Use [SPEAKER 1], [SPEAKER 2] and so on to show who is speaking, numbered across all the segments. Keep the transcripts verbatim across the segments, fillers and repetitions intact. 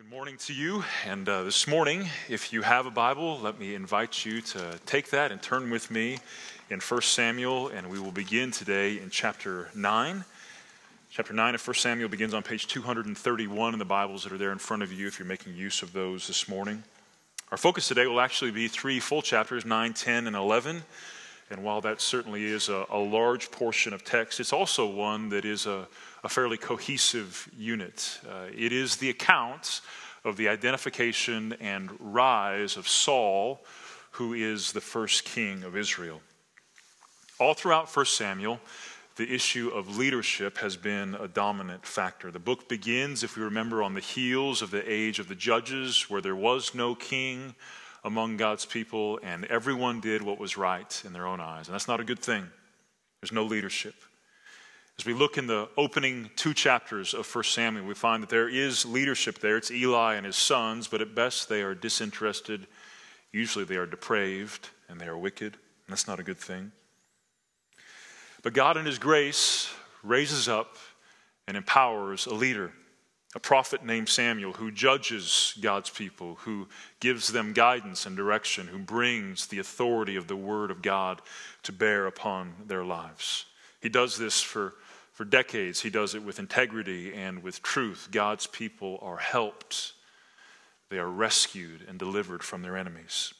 [SPEAKER 1] Morning to you, and uh, this morning, if you have a Bible, let me invite you to take that and turn with me in First Samuel, and we will begin today in chapter nine. Chapter nine of First Samuel begins on page two hundred thirty-one in the Bibles that are there in front of you if you're making use of those this morning. Our focus today will actually be three full chapters, nine, ten, and eleven. And while that certainly is a, a large portion of text, it's also one that is a, a fairly cohesive unit. Uh, it is the account of the identification and rise of Saul, who is the first king of Israel. All throughout First Samuel, the issue of leadership has been a dominant factor. The book begins, if we remember, on the heels of the age of the judges, where there was no king among God's people, and everyone did what was right in their own eyes. And that's not a good thing. There's no leadership. As we look in the opening two chapters of First Samuel, we find that there is leadership there. It's Eli and his sons, but at best they are disinterested. Usually they are depraved and they are wicked, and that's not a good thing. But God in his grace raises up and empowers a leader, a prophet named Samuel, who judges God's people, who gives them guidance and direction, who brings the authority of the word of God to bear upon their lives. He does this for, for decades. He does it with integrity and with truth. God's people are helped. They are rescued and delivered from their enemies.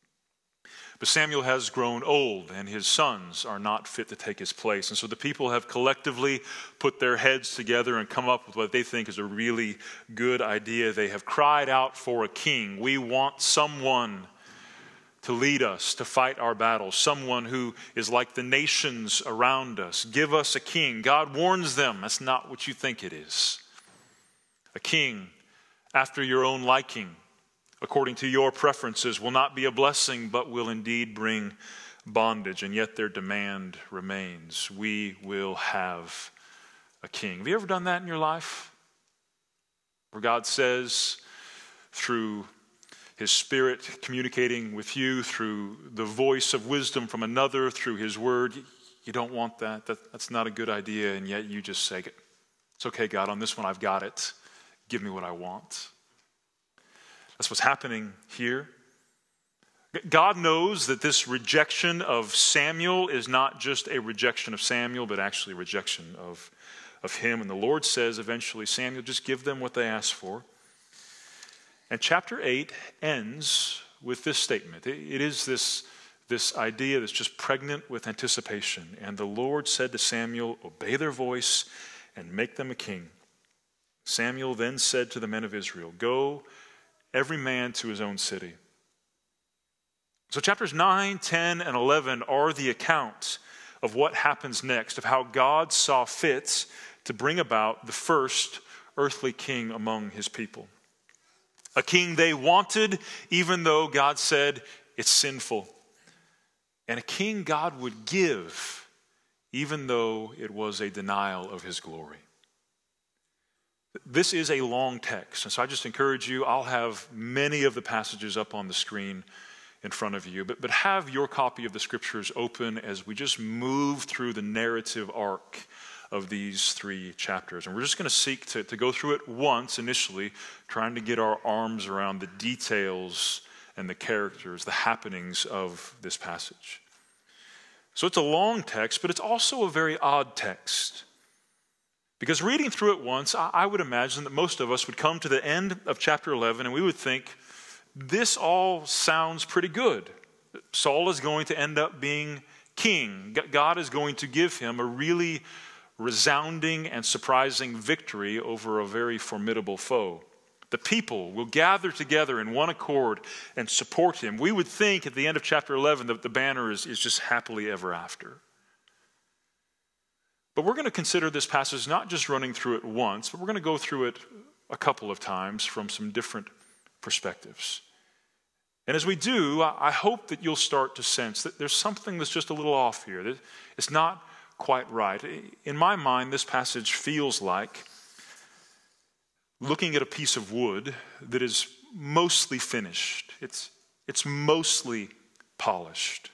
[SPEAKER 1] But Samuel has grown old, and his sons are not fit to take his place. And so the people have collectively put their heads together and come up with what they think is a really good idea. They have cried out for a king. We want someone to lead us, to fight our battles, someone who is like the nations around us. Give us a king. God warns them, that's not what you think it is. A king after your own liking, according to your preferences, will not be a blessing, but will indeed bring bondage. And yet their demand remains. We will have a king. Have you ever done that in your life? Where God says, through his Spirit communicating with you, through the voice of wisdom from another, through his word, you don't want that. that that's not a good idea, and yet you just say, it's okay, God, on this one I've got it. Give me what I want. That's what's happening here. God knows that this rejection of Samuel is not just a rejection of Samuel, but actually a rejection of, of him. And the Lord says eventually, Samuel, just give them what they ask for. And chapter eight ends with this statement. It, it is this, this idea that's just pregnant with anticipation. And the Lord said to Samuel, obey their voice and make them a king. Samuel then said to the men of Israel, go, every man to his own city. So chapters nine, ten, and eleven are the account of what happens next, of how God saw fit to bring about the first earthly king among his people. A king they wanted, even though God said it's sinful. And a king God would give, even though it was a denial of his glory. This is a long text, and so I just encourage you, I'll have many of the passages up on the screen in front of you, but, but have your copy of the scriptures open as we just move through the narrative arc of these three chapters. And we're just going to seek to, to go through it once initially, trying to get our arms around the details and the characters, the happenings of this passage. So it's a long text, but it's also a very odd text. Because reading through it once, I would imagine that most of us would come to the end of chapter eleven and we would think, this all sounds pretty good. Saul is going to end up being king. God is going to give him a really resounding and surprising victory over a very formidable foe. The people will gather together in one accord and support him. We would think at the end of chapter eleven that the banner is, is just happily ever after. But we're going to consider this passage not just running through it once, but we're going to go through it a couple of times from some different perspectives. And as we do, I hope that you'll start to sense that there's something that's just a little off here. That it's not quite right. In my mind, this passage feels like looking at a piece of wood that is mostly finished. It's, it's mostly polished.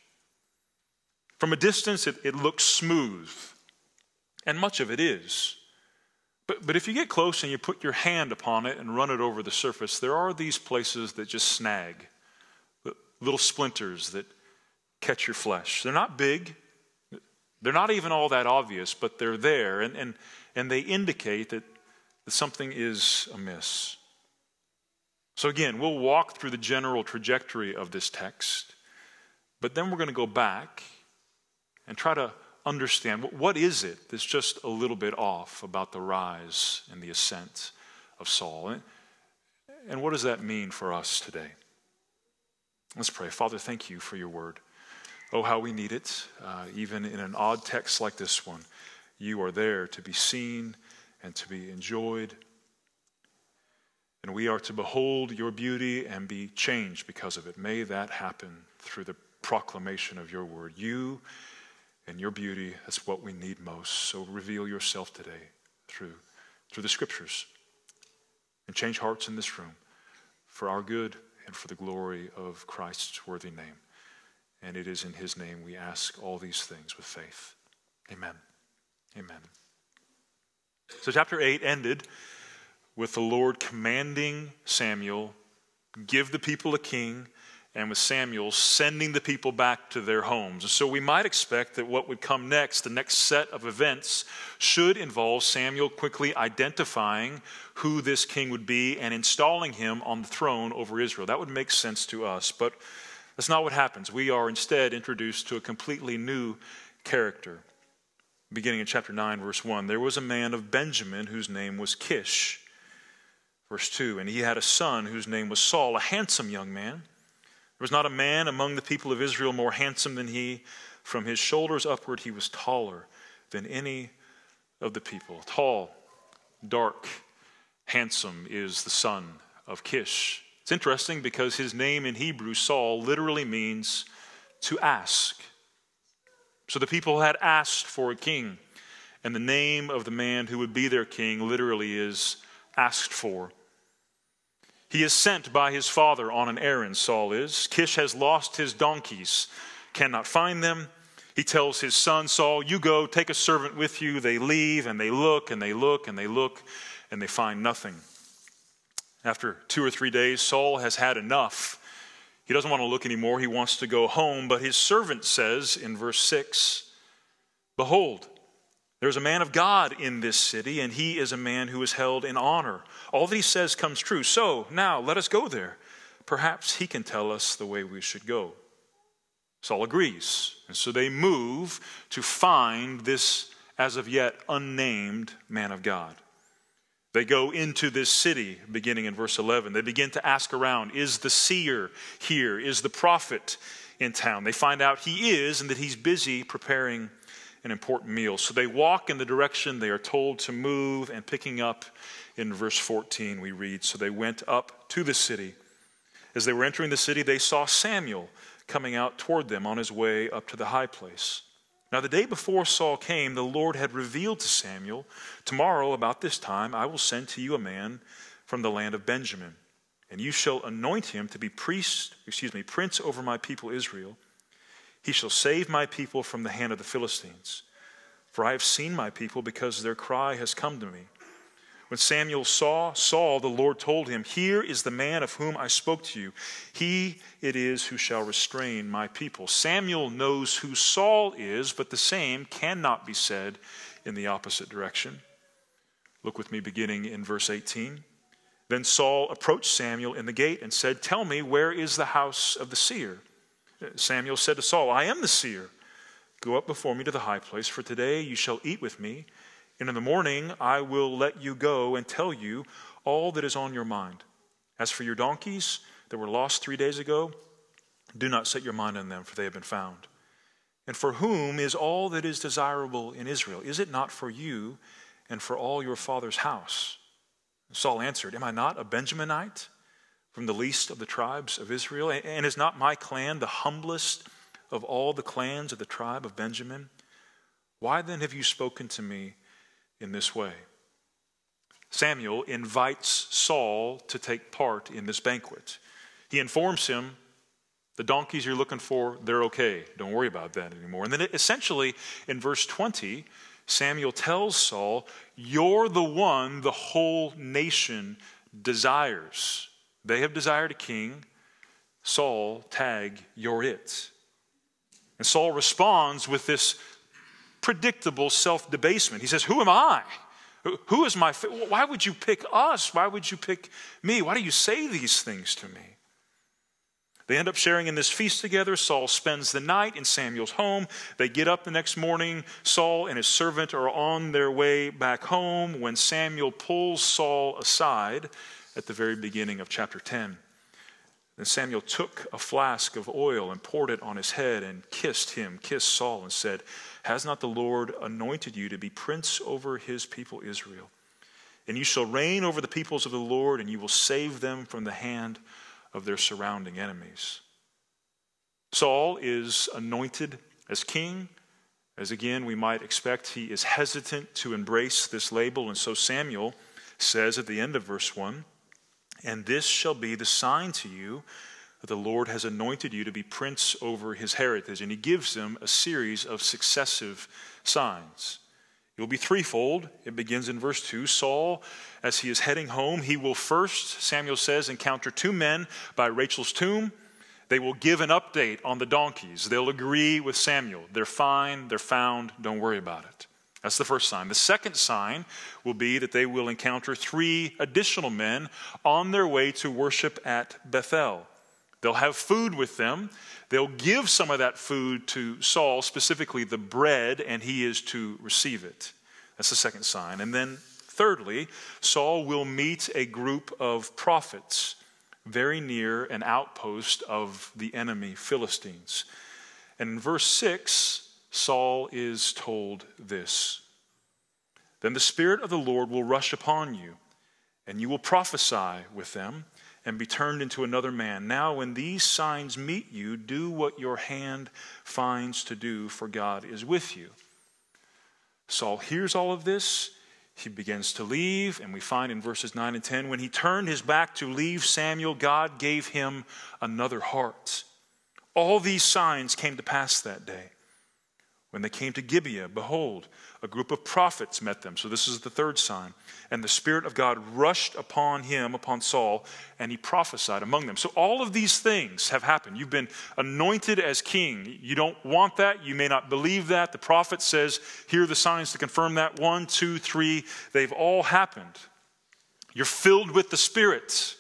[SPEAKER 1] From a distance, it, it looks smooth. And much of it is. But, but if you get close and you put your hand upon it and run it over the surface, there are these places that just snag, little splinters that catch your flesh. They're not big. They're not even all that obvious, but they're there, and, and, and they indicate that, that something is amiss. So again, we'll walk through the general trajectory of this text, but then we're going to go back and try to understand what is it that's just a little bit off about the rise and the ascent of Saul, and what does that mean for us today? Let's pray. Father, thank you for your word. Oh, how we need it, uh, even in an odd text like this one. You are there to be seen and to be enjoyed. And we are to behold your beauty and be changed because of it. May that happen through the proclamation of your word. You and your beauty, that's what we need most. So reveal yourself today through, through the scriptures. And change hearts in this room for our good and for the glory of Christ's worthy name. And it is in his name we ask all these things with faith. Amen. Amen. So chapter eight ended with the Lord commanding Samuel, give the people a king, and with Samuel sending the people back to their homes. And so we might expect that what would come next, the next set of events, should involve Samuel quickly identifying who this king would be and installing him on the throne over Israel. That would make sense to us, but that's not what happens. We are instead introduced to a completely new character. Beginning in chapter nine, verse one, there was a man of Benjamin whose name was Kish. Verse two, and he had a son whose name was Saul, a handsome young man. There was not a man among the people of Israel more handsome than he. From his shoulders upward, he was taller than any of the people. Tall, dark, handsome is the son of Kish. It's interesting because his name in Hebrew, Saul, literally means to ask. So the people had asked for a king, and the name of the man who would be their king literally is asked for. He is sent by his father on an errand, Saul is. Kish has lost his donkeys, cannot find them. He tells his son, Saul, you go, take a servant with you. They leave, and they look, and they look, and they look, and they find nothing. After two or three days, Saul has had enough. He doesn't want to look anymore. He wants to go home. But his servant says in verse six, behold, there's a man of God in this city, and he is a man who is held in honor. All that he says comes true. So now let us go there. Perhaps he can tell us the way we should go. Saul agrees. And so they move to find this as of yet unnamed man of God. They go into this city, beginning in verse eleven. They begin to ask around, is the seer here? Is the prophet in town? They find out he is, and that he's busy preparing an important meal. So they walk in the direction they are told to move, and picking up in verse fourteen, we read, so they went up to the city. As they were entering the city, they saw Samuel coming out toward them on his way up to the high place. Now the day before Saul came, the Lord had revealed to Samuel, tomorrow about this time I will send to you a man from the land of Benjamin, and you shall anoint him to be priest, excuse me, prince over my people Israel. He shall save my people from the hand of the Philistines. For I have seen my people, because their cry has come to me. When Samuel saw Saul, the Lord told him, here is the man of whom I spoke to you. He it is who shall restrain my people. Samuel knows who Saul is, but the same cannot be said in the opposite direction. Look with me beginning in verse eighteen. Then Saul approached Samuel in the gate and said, tell me, where is the house of the seer? Samuel said to Saul, I am the seer. Go up before me to the high place, for today you shall eat with me, and in the morning I will let you go and tell you all that is on your mind. As for your donkeys that were lost three days ago, do not set your mind on them, for they have been found. And for whom is all that is desirable in Israel? Is it not for you and for all your father's house? Saul answered, am I not a Benjaminite, from the least of the tribes of Israel? And is not my clan the humblest of all the clans of the tribe of Benjamin? Why then have you spoken to me in this way? Samuel invites Saul to take part in this banquet. He informs him, the donkeys you're looking for, they're okay. Don't worry about that anymore. And then essentially in verse twenty, Samuel tells Saul, "You're the one the whole nation desires." They have desired a king. Saul, tag, you're it. And Saul responds with this predictable self-debasement. He says, "Who am I? Who is my, why would you pick us? Why would you pick me? Why do you say these things to me?" They end up sharing in this feast together. Saul spends the night in Samuel's home. They get up the next morning. Saul and his servant are on their way back home when Samuel pulls Saul aside at the very beginning of chapter ten. Then Samuel took a flask of oil and poured it on his head and kissed him, kissed Saul, and said, "Has not the Lord anointed you to be prince over his people Israel? And you shall reign over the peoples of the Lord, and you will save them from the hand of their surrounding enemies." Saul is anointed as king. As again we might expect, he is hesitant to embrace this label. And so Samuel says at the end of verse one, "And this shall be the sign to you that the Lord has anointed you to be prince over his heritage." And he gives them a series of successive signs. It will be threefold. It begins in verse two. Saul, as he is heading home, he will first, Samuel says, encounter two men by Rachel's tomb. They will give an update on the donkeys. They'll agree with Samuel. They're fine, they're found, don't worry about it. That's the first sign. The second sign will be that they will encounter three additional men on their way to worship at Bethel. They'll have food with them. They'll give some of that food to Saul, specifically the bread, and he is to receive it. That's the second sign. And then thirdly, Saul will meet a group of prophets very near an outpost of the enemy Philistines. And in verse six, Saul is told this: "Then the Spirit of the Lord will rush upon you, and you will prophesy with them, and be turned into another man. Now when these signs meet you, do what your hand finds to do, for God is with you." Saul hears all of this. He begins to leave, and we find in verses nine and ten, when he turned his back to leave Samuel, God gave him another heart. All these signs came to pass that day. When they came to Gibeah, behold, a group of prophets met them. So this is the third sign. And the Spirit of God rushed upon him, upon Saul, and he prophesied among them. So all of these things have happened. You've been anointed as king. You don't want that. You may not believe that. The prophet says, here are the signs to confirm that. One, two, three. They've all happened. You're filled with the Spirit.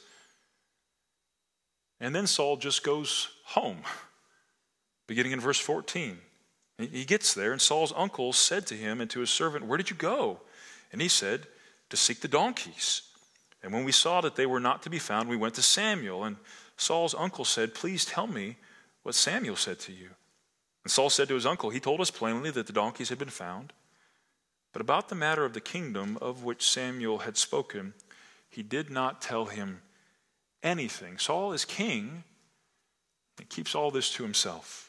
[SPEAKER 1] And then Saul just goes home, beginning in verse fourteen. He gets there, and Saul's uncle said to him and to his servant, "Where did you go?" And he said, "To seek the donkeys. And when we saw that they were not to be found, we went to Samuel." And Saul's uncle said, "Please tell me what Samuel said to you." And Saul said to his uncle, "He told us plainly that the donkeys had been found. But about the matter of the kingdom of which Samuel had spoken, he did not tell him anything." Saul is king and keeps all this to himself.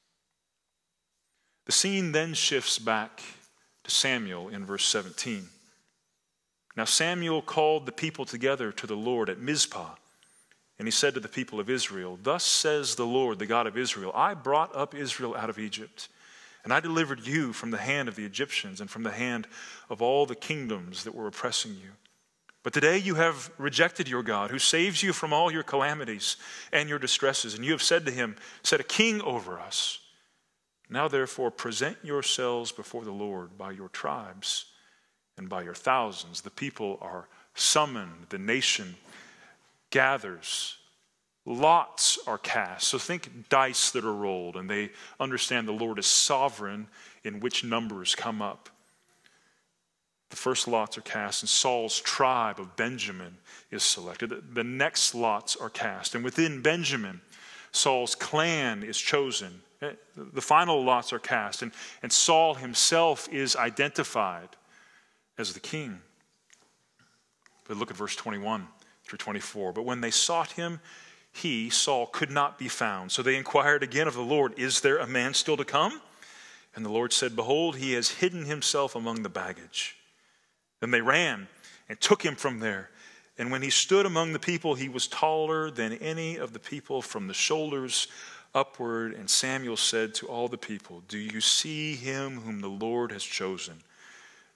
[SPEAKER 1] The scene then shifts back to Samuel in verse seventeen. Now Samuel called the people together to the Lord at Mizpah, and he said to the people of Israel, "Thus says the Lord, the God of Israel, I brought up Israel out of Egypt, and I delivered you from the hand of the Egyptians and from the hand of all the kingdoms that were oppressing you. But today you have rejected your God, who saves you from all your calamities and your distresses, and you have said to him, 'Set a king over us.' Now therefore present yourselves before the Lord by your tribes and by your thousands." The people are summoned. The nation gathers. Lots are cast. So think dice that are rolled, and they understand the Lord is sovereign in which numbers come up. The first lots are cast, and Saul's tribe of Benjamin is selected. The next lots are cast, and within Benjamin, Saul's clan is chosen. The final lots are cast, and, and Saul himself is identified as the king. But look at verse twenty-one through twenty-four. "But when they sought him, he, Saul, could not be found. So they inquired again of the Lord, 'Is there a man still to come?' And the Lord said, 'Behold, he has hidden himself among the baggage.' Then they ran and took him from there. And when he stood among the people, he was taller than any of the people from the shoulders upward. And Samuel said to all the people, 'Do you see him whom the Lord has chosen?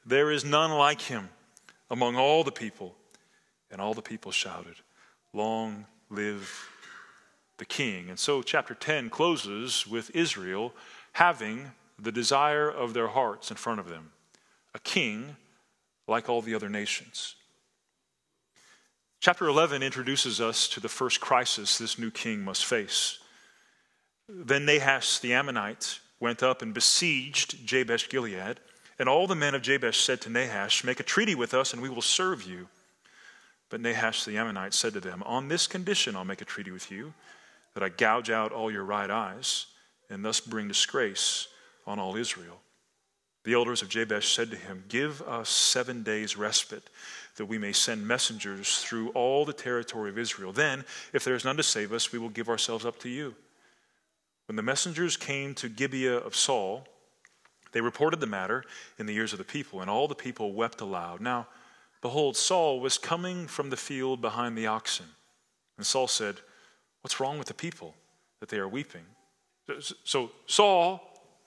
[SPEAKER 1] there is none like him among all the people. And all the people shouted, long live the king. And so chapter ten closes with Israel having the desire of their hearts in front of them, a king like all the other nations. Chapter eleven introduces us to the first crisis this new king must face. Then Nahash the Ammonite went up and besieged Jabesh Gilead, and all the men of Jabesh said to Nahash, make a treaty with us and we will serve you. But Nahash the Ammonite said to them, on this condition I'll make a treaty with you, that I gouge out all your right eyes, and thus bring disgrace on all Israel. The elders of Jabesh said to him, give us seven days respite, that we may send messengers through all the territory of Israel. Then, if there is none to save us, we will give ourselves up to you. When the messengers came to Gibeah of Saul, they reported the matter in the ears of the people, and all the people wept aloud. Now, behold, Saul was coming from the field behind the oxen. And Saul said, what's wrong with the people that they are weeping? So Saul,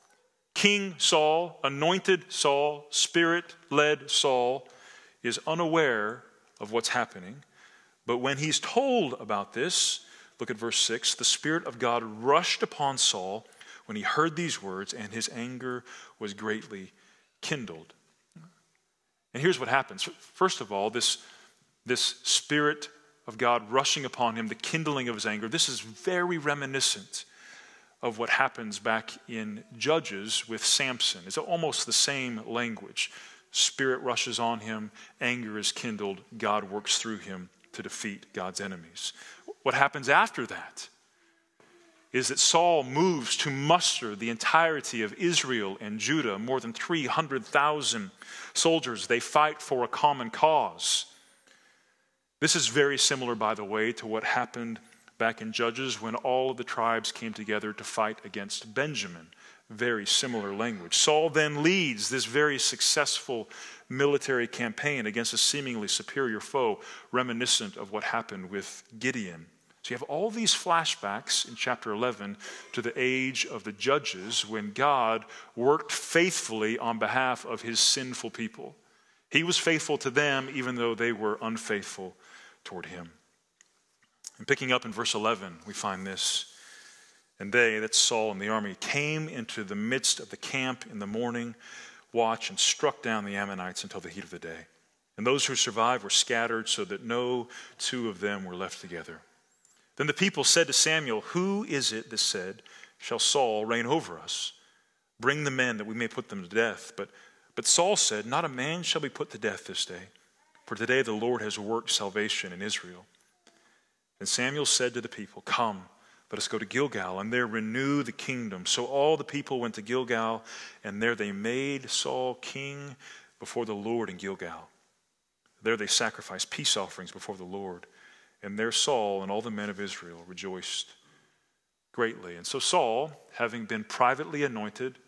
[SPEAKER 1] King Saul, anointed Saul, Spirit-led Saul, is unaware of what's happening. But when he's told about this, look at verse six, the Spirit of God rushed upon Saul when he heard these words, and his anger was greatly kindled. And here's what happens. First of all, this, this Spirit of God rushing upon him, the kindling of his anger, this is very reminiscent of what happens back in Judges with Samson. It's almost the same language. Spirit rushes on him, anger is kindled, God works through him to defeat God's enemies. What happens after that is that Saul moves to muster the entirety of Israel and Judah, more than three hundred thousand soldiers. They fight for a common cause. This is very similar, by the way, to what happened back in Judges when all of the tribes came together to fight against Benjamin. Very similar language. Saul then leads this very successful military campaign against a seemingly superior foe, reminiscent of what happened with Gideon. So you have all these flashbacks in chapter eleven to the age of the Judges when God worked faithfully on behalf of his sinful people. He was faithful to them even though they were unfaithful toward him. And picking up in verse eleven, we find this. And they, that's Saul and the army, came into the midst of the camp in the morning watch and struck down the Ammonites until the heat of the day. And those who survived were scattered so that no two of them were left together. Then the people said to Samuel, who is it that said, shall Saul reign over us? Bring the men that we may put them to death. But, but Saul said, not a man shall be put to death this day, for today the Lord has worked salvation in Israel. And Samuel said to the people, come, let us go to Gilgal, and there renew the kingdom. So all the people went to Gilgal, and there they made Saul king before the Lord in Gilgal. There they sacrificed peace offerings before the Lord. And there Saul and all the men of Israel rejoiced greatly. And so Saul, having been privately anointed,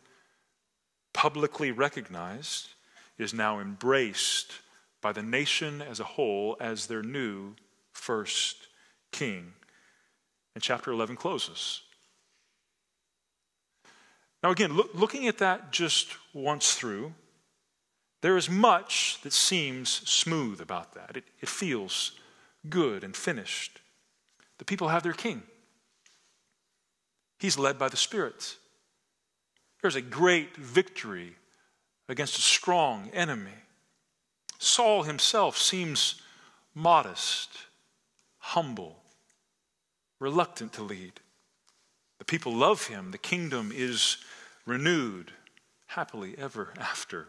[SPEAKER 1] publicly recognized, is now embraced by the nation as a whole as their new first king. And chapter eleven closes. Now again, look, looking at that just once through, there is much that seems smooth about that. It, it feels good and finished. The people have their king. He's led by the Spirit. There's a great victory against a strong enemy. Saul himself seems modest, humble, reluctant to lead. The people love him. The kingdom is renewed happily ever after.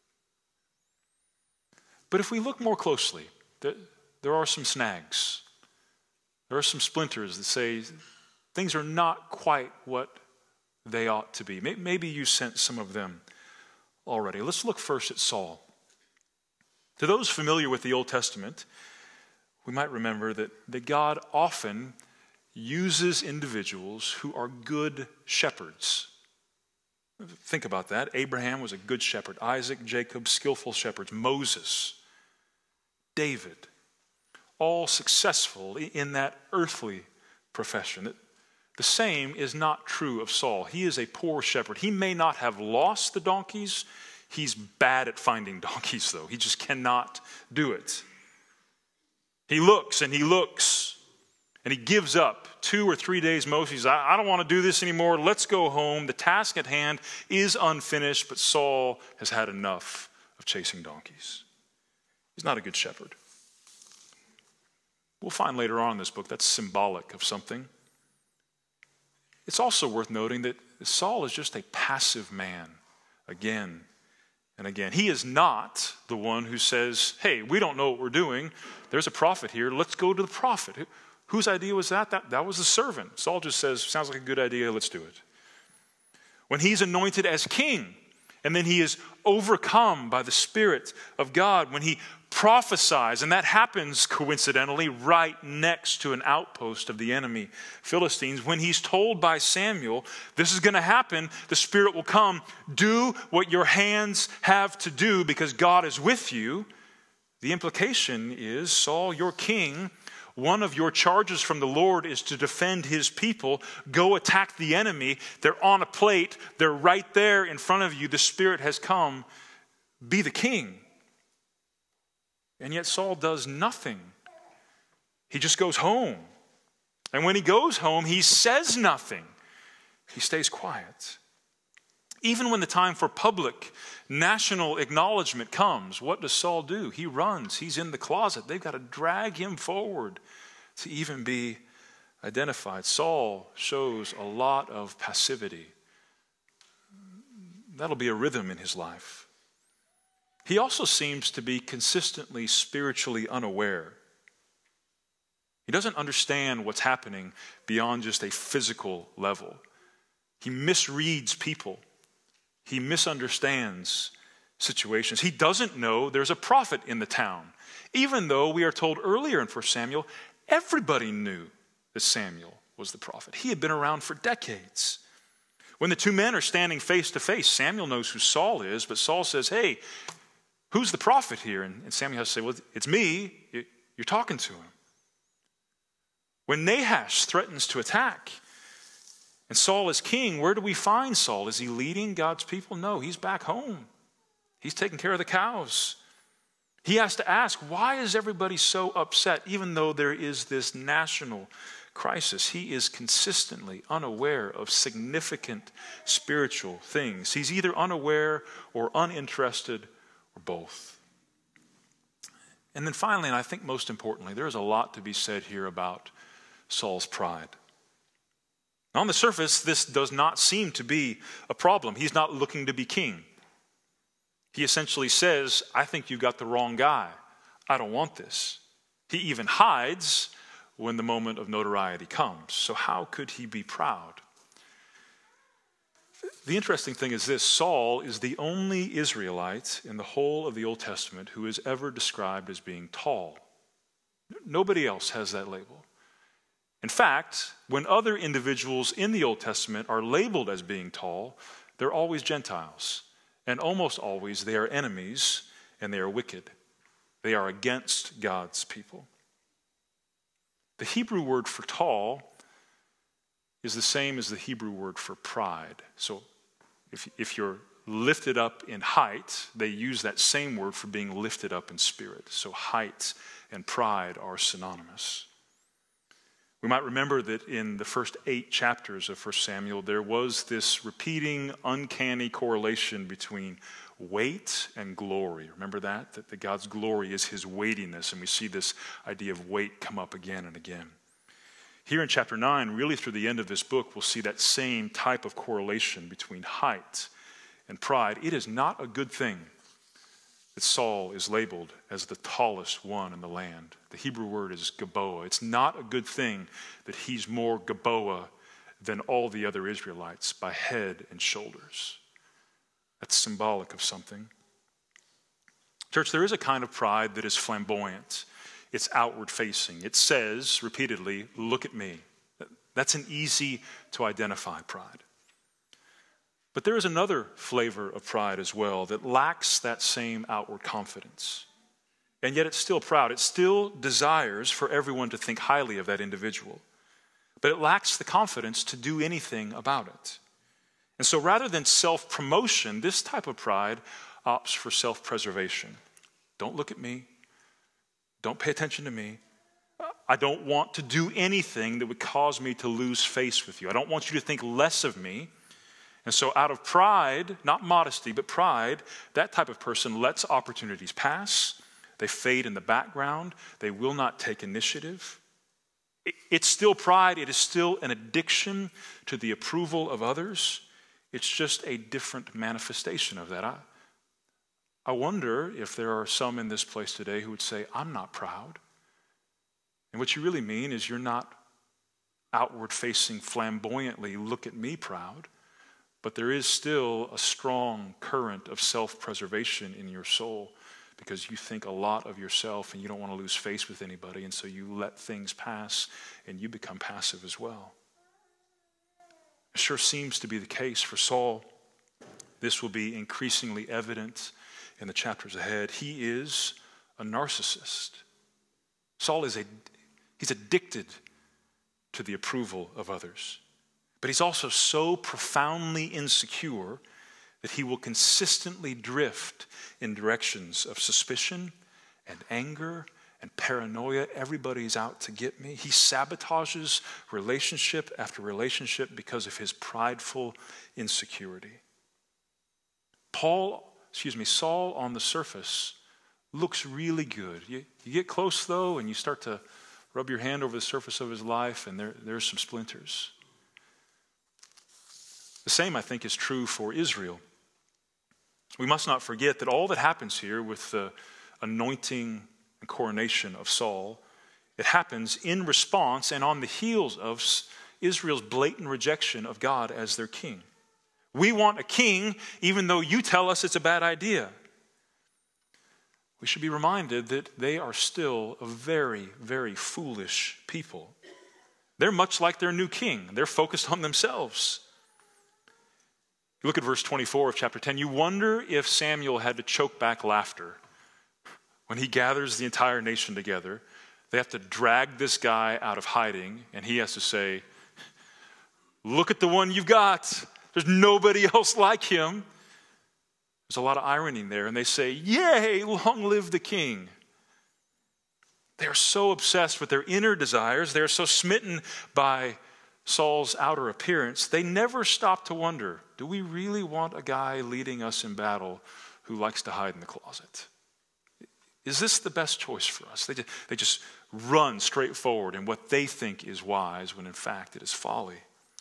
[SPEAKER 1] But if we look more closely, there, there are some snags. There are some splinters that say things are not quite what they ought to be. Maybe you sense some of them already. Let's look first at Saul. To those familiar with the Old Testament, we might remember that, that God often uses individuals who are good shepherds. Think about that. Abraham was a good shepherd. Isaac, Jacob, skillful shepherds. Moses, David, all successful in that earthly profession. The same is not true of Saul. He is a poor shepherd. He may not have lost the donkeys. He's bad at finding donkeys, though. He just cannot do it. He looks and he looks and he gives up. Two or three days most, he's, I, I don't want to do this anymore. Let's go home. The task at hand is unfinished, but Saul has had enough of chasing donkeys. He's not a good shepherd. We'll find later on in this book that's symbolic of something. It's also worth noting that Saul is just a passive man again and again. He is not the one who says, hey, we don't know what we're doing. There's a prophet here. Let's go to the prophet. Who, whose idea was that? that? That was the servant. Saul just says, sounds like a good idea. Let's do it. When he's anointed as king, and then he is overcome by the Spirit of God, when he prophesies, and that happens coincidentally right next to an outpost of the enemy Philistines. When he's told by Samuel, this is going to happen, the Spirit will come, do what your hands have to do because God is with you. The implication is, Saul, your king, one of your charges from the Lord is to defend his people. Go attack the enemy. They're on a plate. They're right there in front of you. The Spirit has come. Be the king. And yet Saul does nothing. He just goes home. And when he goes home, he says nothing. He stays quiet. Even when the time for public national acknowledgement comes, what does Saul do? He runs. He's in the closet. They've got to drag him forward to even be identified. Saul shows a lot of passivity. That'll be a rhythm in his life. He also seems to be consistently spiritually unaware. He doesn't understand what's happening beyond just a physical level. He misreads people. He misunderstands situations. He doesn't know there's a prophet in the town, even though we are told earlier in First Samuel, everybody knew that Samuel was the prophet. He had been around for decades. When the two men are standing face to face, Samuel knows who Saul is, but Saul says, hey, who's the prophet here? And Samuel has to say, well, it's me. You're talking to him. When Nahash threatens to attack, and Saul is king, where do we find Saul? Is he leading God's people? No, he's back home. He's taking care of the cows. He has to ask, why is everybody so upset, even though there is this national crisis? He is consistently unaware of significant spiritual things. He's either unaware or uninterested or both. And then finally, and I think most importantly, there is a lot to be said here about Saul's pride. On the surface, this does not seem to be a problem. He's not looking to be king. He essentially says, I think you got the wrong guy. I don't want this. He even hides when the moment of notoriety comes. So how could he be proud? The interesting thing is this: Saul is the only Israelite in the whole of the Old Testament who is ever described as being tall. Nobody else has that label. In fact, when other individuals in the Old Testament are labeled as being tall, they're always Gentiles. And almost always they are enemies and they are wicked. They are against God's people. The Hebrew word for tall is the same as the Hebrew word for pride. So if, if you're lifted up in height, they use that same word for being lifted up in spirit. So height and pride are synonymous. We might remember that in the first eight chapters of First Samuel, there was this repeating, uncanny correlation between weight and glory. Remember that? That, that God's glory is his weightiness, and we see this idea of weight come up again and again. Here in chapter nine, really through the end of this book, we'll see that same type of correlation between height and pride. It is not a good thing that Saul is labeled as the tallest one in the land. The Hebrew word is Gilboa. It's not a good thing that he's more Gilboa than all the other Israelites by head and shoulders. That's symbolic of something. Church, there is a kind of pride that is flamboyant. It's outward facing. It says repeatedly, look at me. That's an easy to identify pride. But there is another flavor of pride as well that lacks that same outward confidence. And yet it's still proud. It still desires for everyone to think highly of that individual. But it lacks the confidence to do anything about it. And so rather than self-promotion, this type of pride opts for self-preservation. Don't look at me. Don't pay attention to me. I don't want to do anything that would cause me to lose face with you. I don't want you to think less of me. And so out of pride, not modesty, but pride, that type of person lets opportunities pass. They fade in the background. They will not take initiative. It's still pride. It is still an addiction to the approval of others. It's just a different manifestation of that. I, I wonder if there are some in this place today who would say, I'm not proud. And what you really mean is you're not outward-facing, flamboyantly, look at me proud. But there is still a strong current of self-preservation in your soul because you think a lot of yourself and you don't want to lose face with anybody, and so you let things pass and you become passive as well. It sure seems to be the case for Saul. This will be increasingly evident in the chapters ahead. He is a narcissist. Saul is a, he's addicted to the approval of others. But he's also so profoundly insecure that he will consistently drift in directions of suspicion and anger and paranoia. Everybody's out to get me. He sabotages relationship after relationship because of his prideful insecurity. Paul, excuse me, Saul on the surface looks really good. You, you get close though and you start to rub your hand over the surface of his life and there, there's some splinters. The same, I think, is true for Israel. We must not forget that all that happens here with the anointing and coronation of Saul, it happens in response and on the heels of Israel's blatant rejection of God as their king. We want a king even though you tell us it's a bad idea. We should be reminded that they are still a very, very foolish people. They're much like their new king. They're focused on themselves. Look at verse twenty-four of chapter ten. You wonder if Samuel had to choke back laughter when he gathers the entire nation together. They have to drag this guy out of hiding, and he has to say, look at the one you've got. There's nobody else like him. There's a lot of irony there, and they say, yay, long live the king. They are so obsessed with their inner desires. They are so smitten by Saul's outer appearance, they never stop to wonder, do we really want a guy leading us in battle who likes to hide in the closet? Is this the best choice for us? They just, they just run straight forward in what they think is wise when in fact it is folly.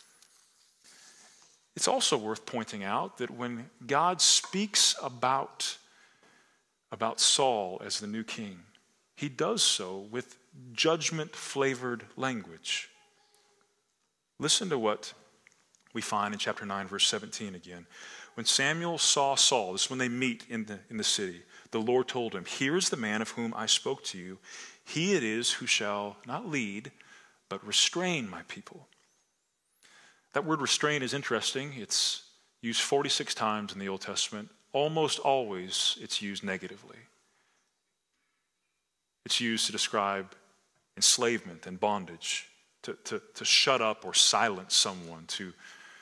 [SPEAKER 1] It's also worth pointing out that when God speaks about, about Saul as the new king, he does so with judgment-flavored language. Listen to what we find in chapter nine, verse seventeen again. When Samuel saw Saul, this is when they meet in the, in the city, the Lord told him, here is the man of whom I spoke to you. He it is who shall not lead, but restrain my people. That word restrain is interesting. It's used forty-six times in the Old Testament. Almost always it's used negatively. It's used to describe enslavement and bondage. To, to, to shut up or silence someone, to,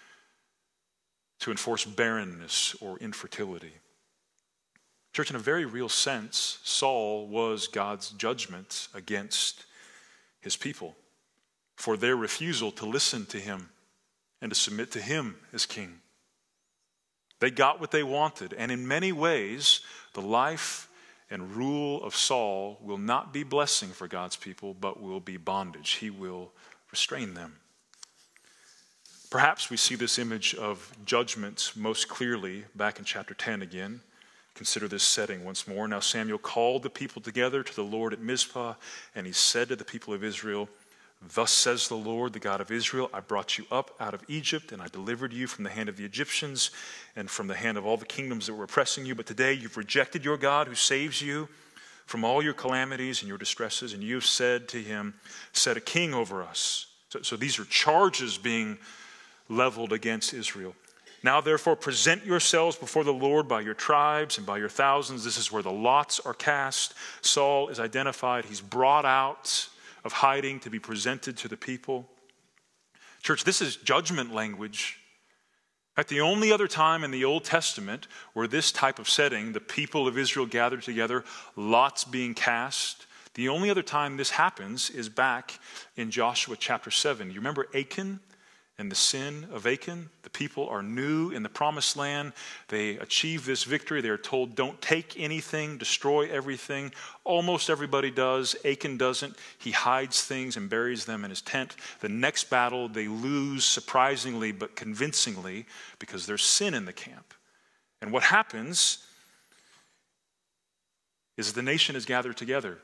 [SPEAKER 1] to enforce barrenness or infertility. Church, in a very real sense, Saul was God's judgment against his people for their refusal to listen to him and to submit to him as king. They got what they wanted, and in many ways, the life and rule of Saul will not be blessing for God's people, but will be bondage. He will restrain them. Perhaps we see this image of judgment most clearly back in chapter ten again. Consider this setting once more. Now Samuel called the people together to the Lord at Mizpah, and he said to the people of Israel, thus says the Lord, the God of Israel, I brought you up out of Egypt, and I delivered you from the hand of the Egyptians and from the hand of all the kingdoms that were oppressing you. But today you've rejected your God who saves you from all your calamities and your distresses, and you have said to him, set a king over us. So, so these are charges being leveled against Israel. Now therefore present yourselves before the Lord by your tribes and by your thousands. This is where the lots are cast. Saul is identified. He's brought out of hiding to be presented to the people. Church, this is judgment language. At the only other time in the Old Testament where this type of setting, the people of Israel gathered together, lots being cast, the only other time this happens is back in Joshua chapter seven. You remember Achan and the sin of Achan? The people are new in the promised land. They achieve this victory. They are told, don't take anything, destroy everything. Almost everybody does. Achan doesn't. He hides things and buries them in his tent. The next battle, they lose surprisingly but convincingly because there's sin in the camp. And what happens is the nation is gathered together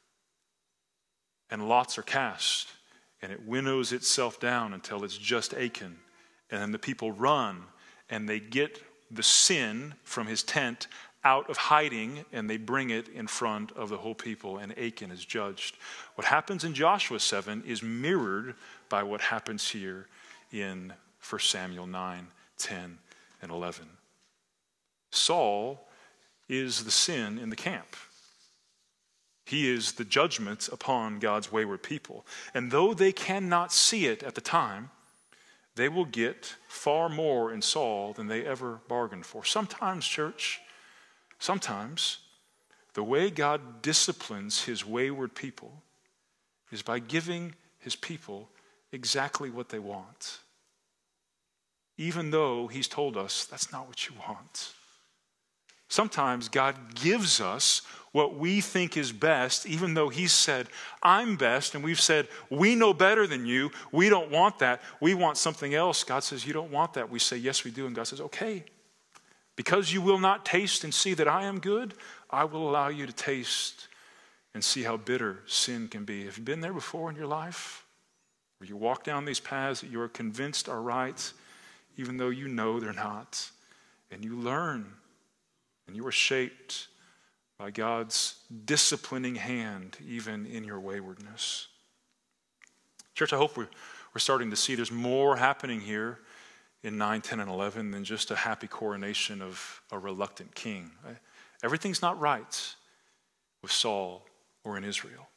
[SPEAKER 1] and lots are cast. And it winnows itself down until it's just Achan. And then the people run and they get the sin from his tent out of hiding and they bring it in front of the whole people, and Achan is judged. What happens in Joshua seven is mirrored by what happens here in First Samuel nine, ten, and eleven. Saul is the sin in the camp. He is the judgment upon God's wayward people. And though they cannot see it at the time, they will get far more in Saul than they ever bargained for. Sometimes, church, sometimes the way God disciplines his wayward people is by giving his people exactly what they want. Even though he's told us that's not what you want. Sometimes God gives us what we think is best, even though he's said, I'm best, and we've said, we know better than you. We don't want that. We want something else. God says, you don't want that. We say, yes, we do. And God says, okay, because you will not taste and see that I am good, I will allow you to taste and see how bitter sin can be. Have you been there before in your life? Where you walk down these paths that you are convinced are right, even though you know they're not. And you learn. And you are shaped by God's disciplining hand, even in your waywardness. Church, I hope we're, we're starting to see there's more happening here in nine, ten, and eleven than just a happy coronation of a reluctant king. Everything's not right with Saul or in Israel.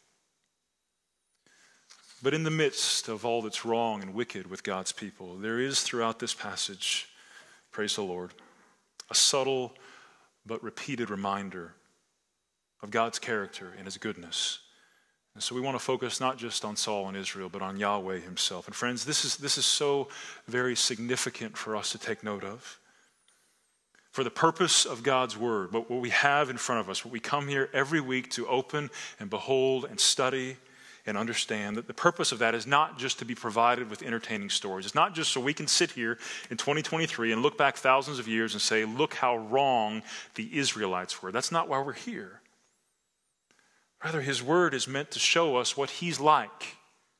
[SPEAKER 1] But in the midst of all that's wrong and wicked with God's people, there is throughout this passage, praise the Lord, a subtle but repeated reminder of God's character and his goodness. And so we want to focus not just on Saul and Israel, but on Yahweh himself. And friends, this is, this is so very significant for us to take note of. For the purpose of God's word, what, what we have in front of us, what we come here every week to open and behold and study and understand, that the purpose of that is not just to be provided with entertaining stories. It's not just so we can sit here in twenty twenty-three and look back thousands of years and say, look how wrong the Israelites were. That's not why we're here. Rather, his word is meant to show us what he's like,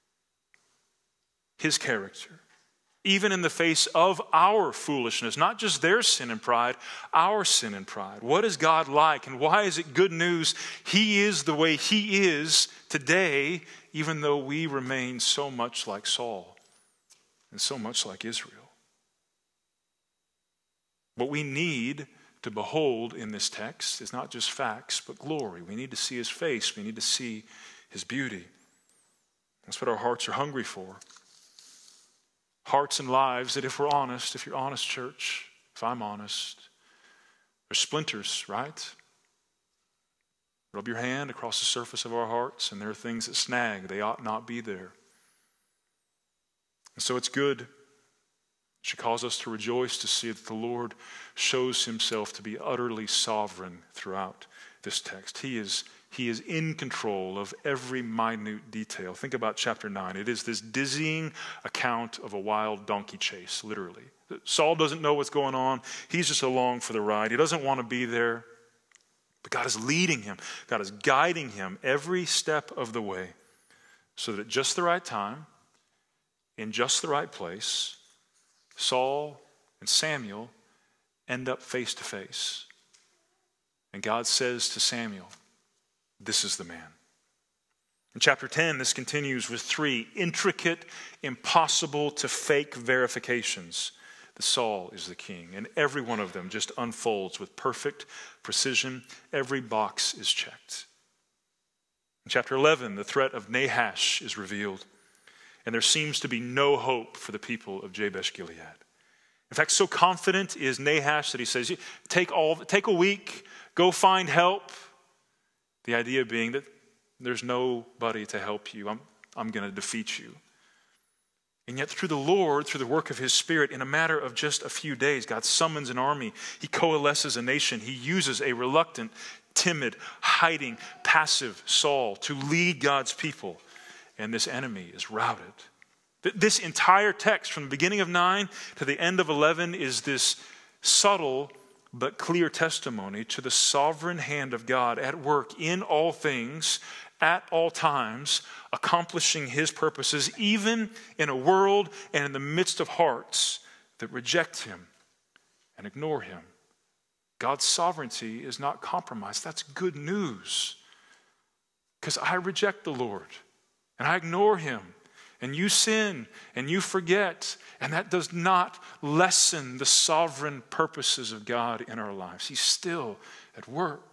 [SPEAKER 1] his character, even in the face of our foolishness, not just their sin and pride, our sin and pride. What is God like, and why is it good news? He is the way he is today, even though we remain so much like Saul and so much like Israel. What we need to behold in this text is not just facts, but glory. We need to see his face. We need to see his beauty. That's what our hearts are hungry for. Hearts and lives that, if we're honest, if you're honest, church, if I'm honest, they're splinters, right? Rub your hand across the surface of our hearts, and there are things that snag. They ought not be there. And so it's good. It should cause us to rejoice to see that the Lord shows himself to be utterly sovereign throughout this text. He is, he is in control of every minute detail. Think about chapter nine. It is this dizzying account of a wild donkey chase, literally. Saul doesn't know what's going on. He's just along for the ride. He doesn't want to be there. But God is leading him. God is guiding him every step of the way so that at just the right time, in just the right place, Saul and Samuel end up face to face. And God says to Samuel, this is the man. In chapter ten, this continues with three intricate, impossible to fake verifications. Saul is the king, and every one of them just unfolds with perfect precision. Every box is checked. In chapter eleven, the threat of Nahash is revealed, and there seems to be no hope for the people of Jabesh Gilead. In fact, so confident is Nahash that he says, take all, take a week, go find help. The idea being that there's nobody to help you. I'm, I'm going to defeat you. And yet through the Lord, through the work of his Spirit, in a matter of just a few days, God summons an army. He coalesces a nation. He uses a reluctant, timid, hiding, passive Saul to lead God's people. And this enemy is routed. This entire text from the beginning of nine to the end of eleven is this subtle but clear testimony to the sovereign hand of God at work in all things, at all times, accomplishing his purposes, even in a world and in the midst of hearts that reject him and ignore him. God's sovereignty is not compromised. That's good news. Because I reject the Lord and I ignore him, and you sin and you forget, and that does not lessen the sovereign purposes of God in our lives. He's still at work.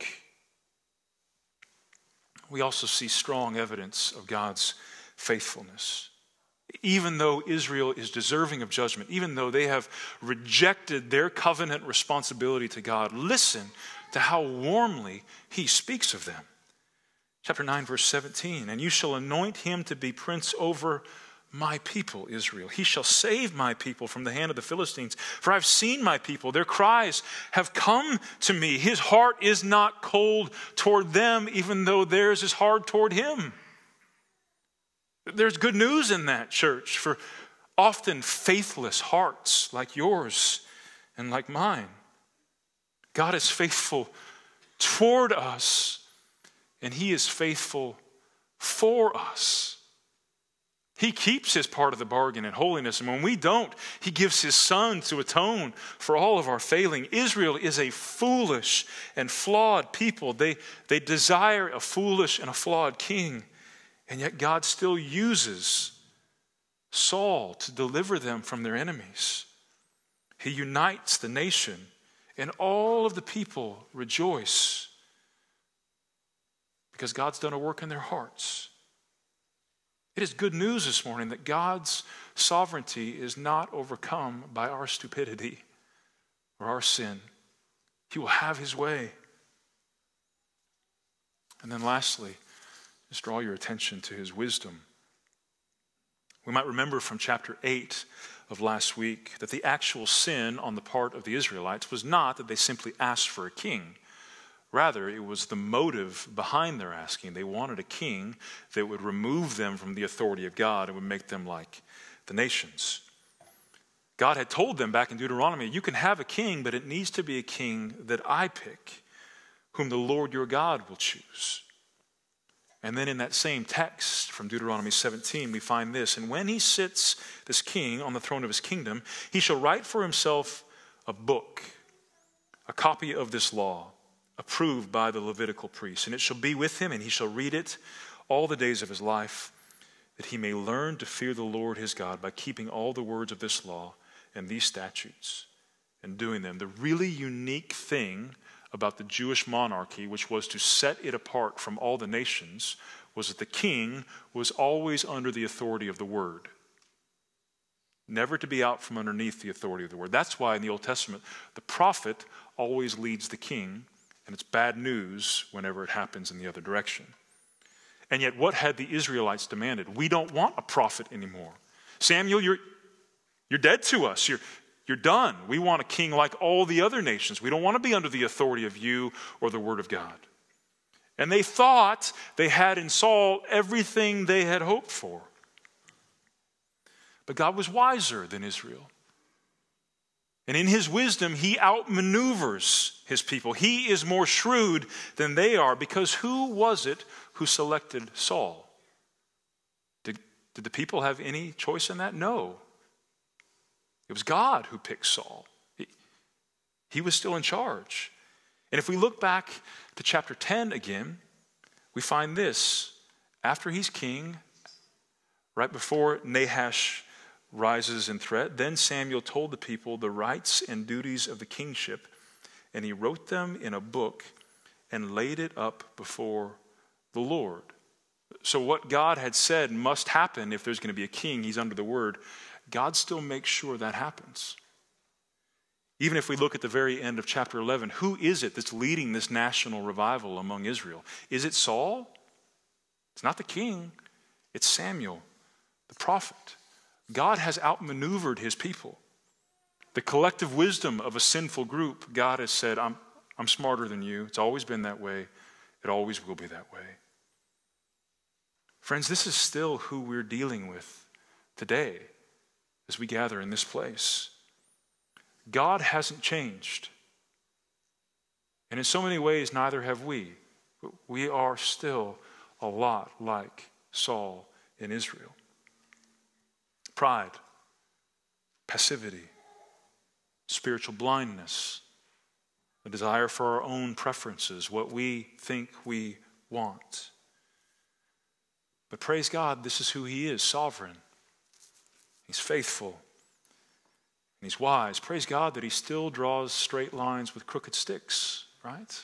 [SPEAKER 1] We also see strong evidence of God's faithfulness. Even though Israel is deserving of judgment, even though they have rejected their covenant responsibility to God, listen to how warmly he speaks of them. Chapter nine, verse seventeen, and you shall anoint him to be prince over my people, Israel. He shall save my people from the hand of the Philistines. For I've seen my people. Their cries have come to me. His heart is not cold toward them, even though theirs is hard toward him. There's good news in that, church, for often faithless hearts like yours and like mine. God is faithful toward us, and he is faithful for us. He keeps his part of the bargain in holiness, and when we don't, he gives his son to atone for all of our failing. Israel is a foolish and flawed people. They, they desire a foolish and a flawed king, and yet God still uses Saul to deliver them from their enemies. He unites the nation, and all of the people rejoice because God's done a work in their hearts. It is good news this morning that God's sovereignty is not overcome by our stupidity or our sin. He will have his way. And then lastly, just draw your attention to his wisdom. We might remember from chapter eight of last week that the actual sin on the part of the Israelites was not that they simply asked for a king. Rather, it was the motive behind their asking. They wanted a king that would remove them from the authority of God and would make them like the nations. God had told them back in Deuteronomy, you can have a king, but it needs to be a king that I pick, whom the Lord your God will choose. And then in that same text from Deuteronomy seventeen, we find this, and when he sits, this king, on the throne of his kingdom, he shall write for himself a book, a copy of this law, approved by the Levitical priests. And it shall be with him, and he shall read it all the days of his life, that he may learn to fear the Lord his God by keeping all the words of this law and these statutes and doing them. The really unique thing about the Jewish monarchy, which was to set it apart from all the nations, was that the king was always under the authority of the word. Never to be out from underneath the authority of the word. That's why in the Old Testament, the prophet always leads the king, and it's bad news whenever it happens in the other direction. And yet, what had the Israelites demanded? We don't want a prophet anymore. Samuel, you're, you're dead to us. You're, you're done. We want a king like all the other nations. We don't want to be under the authority of you or the word of God. And they thought they had in Saul everything they had hoped for. But God was wiser than Israel. And in his wisdom, he outmaneuvers his people. He is more shrewd than they are, because who was it who selected Saul? Did, did the people have any choice in that? No. It was God who picked Saul. He, he was still in charge. And if we look back to chapter ten again, we find this. After he's king, right before Nahash rises in threat, then Samuel told the people the rights and duties of the kingship, and he wrote them in a book and laid it up before the Lord. So what God had said must happen if there's going to be a king, he's under the word, God still makes sure that happens. Even if we look at the very end of chapter eleven, who is it that's leading this national revival among Israel? Is it Saul? It's not the king. It's Samuel, the prophet. God has outmaneuvered his people. The collective wisdom of a sinful group, God has said, I'm, I'm smarter than you. It's always been that way. It always will be that way. Friends, this is still who we're dealing with today as we gather in this place. God hasn't changed. And in so many ways, neither have we. But we are still a lot like Saul in Israel. Pride, passivity, spiritual blindness, a desire for our own preferences, what we think we want. But praise God, this is who he is, sovereign. He's faithful. And he's wise. Praise God that he still draws straight lines with crooked sticks, right?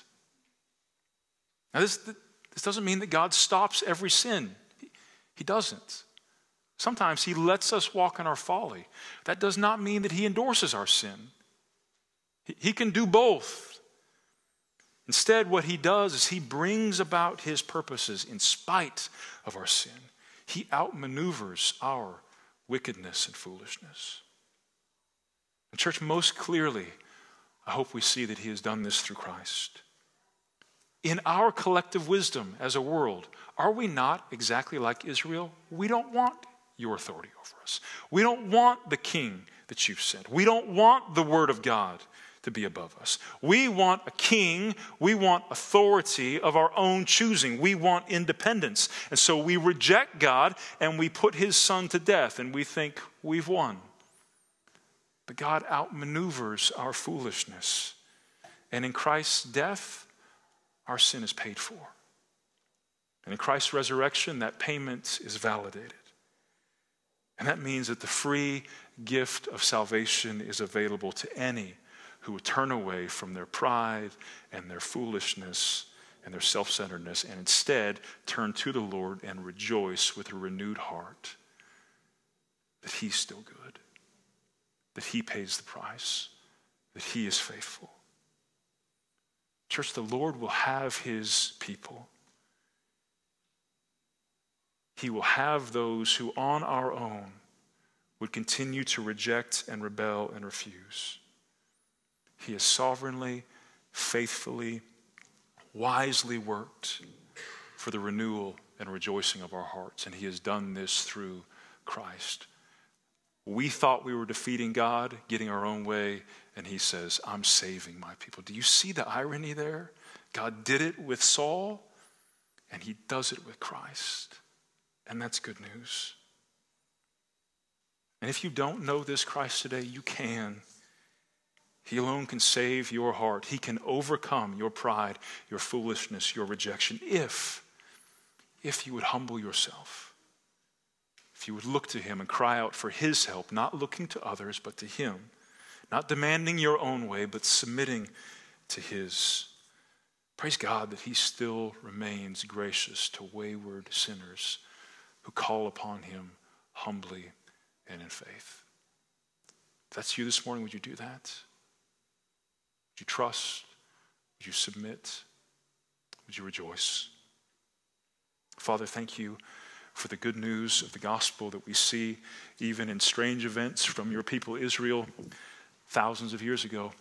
[SPEAKER 1] Now this, this doesn't mean that God stops every sin. He, he doesn't. Sometimes he lets us walk in our folly. That does not mean that he endorses our sin. He, he can do both. Instead, what he does is he brings about his purposes in spite of our sin. He outmaneuvers our wickedness and foolishness. And church, most clearly, I hope we see that he has done this through Christ. In our collective wisdom as a world, are we not exactly like Israel? We don't want your authority over us. We don't want the king that you've sent. We don't want the word of God to be above us. We want a king. We want authority of our own choosing. We want independence. And so we reject God and we put his son to death and we think we've won. But God outmaneuvers our foolishness. And in Christ's death, our sin is paid for. And in Christ's resurrection, that payment is validated. And that means that the free gift of salvation is available to any who would turn away from their pride and their foolishness and their self-centeredness and instead turn to the Lord and rejoice with a renewed heart that he's still good, that he pays the price, that he is faithful. Church, the Lord will have his people. He will have those who on our own would continue to reject and rebel and refuse. He has sovereignly, faithfully, wisely worked for the renewal and rejoicing of our hearts. And he has done this through Christ. We thought we were defeating God, getting our own way, and he says, I'm saving my people. Do you see the irony there? God did it with Saul, and he does it with Christ. And that's good news. And if you don't know this Christ today, you can. He alone can save your heart. He can overcome your pride, your foolishness, your rejection, if, if you would humble yourself. If you would look to him and cry out for his help, not looking to others, but to him. Not demanding your own way, but submitting to his. Praise God that he still remains gracious to wayward sinners who call upon him humbly and in faith. If that's you this morning, would you do that? Would you trust? Would you submit? Would you rejoice? Father, thank you for the good news of the gospel that we see even in strange events from your people Israel thousands of years ago.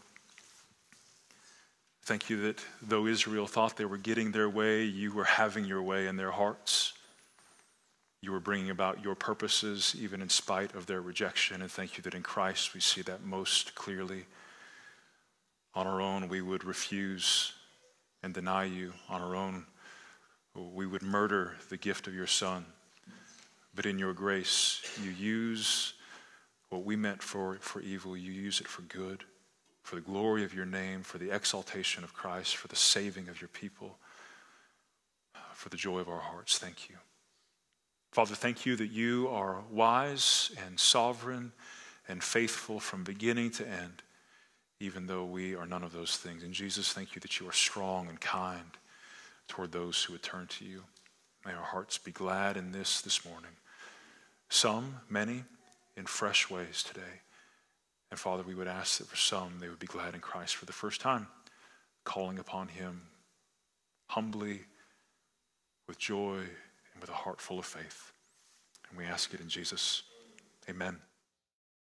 [SPEAKER 1] Thank you that though Israel thought they were getting their way, you were having your way in their hearts. You were bringing about your purposes even in spite of their rejection. And thank you that in Christ we see that most clearly. On our own, we would refuse and deny you. On our own, we would murder the gift of your Son. But in your grace, you use what we meant for, for evil. You use it for good, for the glory of your name, for the exaltation of Christ, for the saving of your people, for the joy of our hearts. Thank you. Father, thank you that you are wise and sovereign and faithful from beginning to end, even though we are none of those things. And Jesus, thank you that you are strong and kind toward those who would turn to you. May our hearts be glad in this this morning. Some, many, in fresh ways today. And Father, we would ask that for some, they would be glad in Christ for the first time, calling upon him humbly, with joy, and with a heart full of faith. And we ask it in Jesus. Amen.